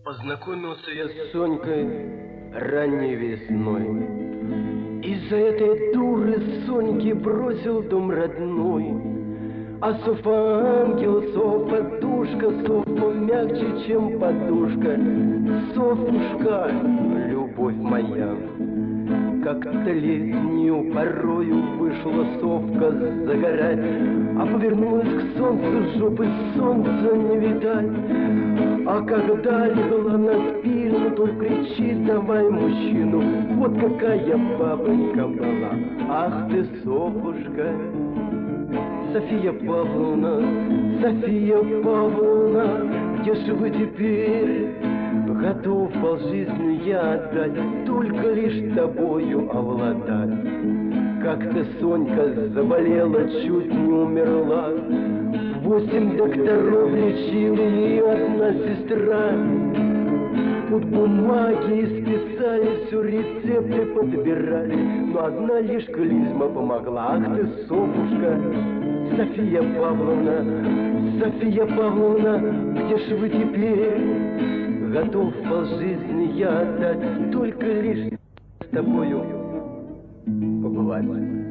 Познакомился я с Сонькой ранней весной. Из-за этой дуры Соньки бросил дом родной. А Софа ангел, Софа душка, Софа мягче, чем подушка. Софушка, любовь моя. Как-то летнюю порою вышла Совка загорать, а повернулась к солнцу, жопы солнца не видать. А когда легла на спину, то кричит: давай мужчину. Вот какая бабонька была, ах ты, Софушка. София Павловна, София Павловна, где же вы теперь? Готов полжизни я отдать, только лишь тобою овладать. Как-то Сонька заболела, чуть не умерла. 8 докторов лечила ее одна сестра. Тут бумаги исписали, все рецепты подбирали, но одна лишь клизма помогла. Ах ты, Софушка, София Павловна, София Павловна, где ж вы теперь? Готов полжизни я отдать, только лишь с тобою побывать.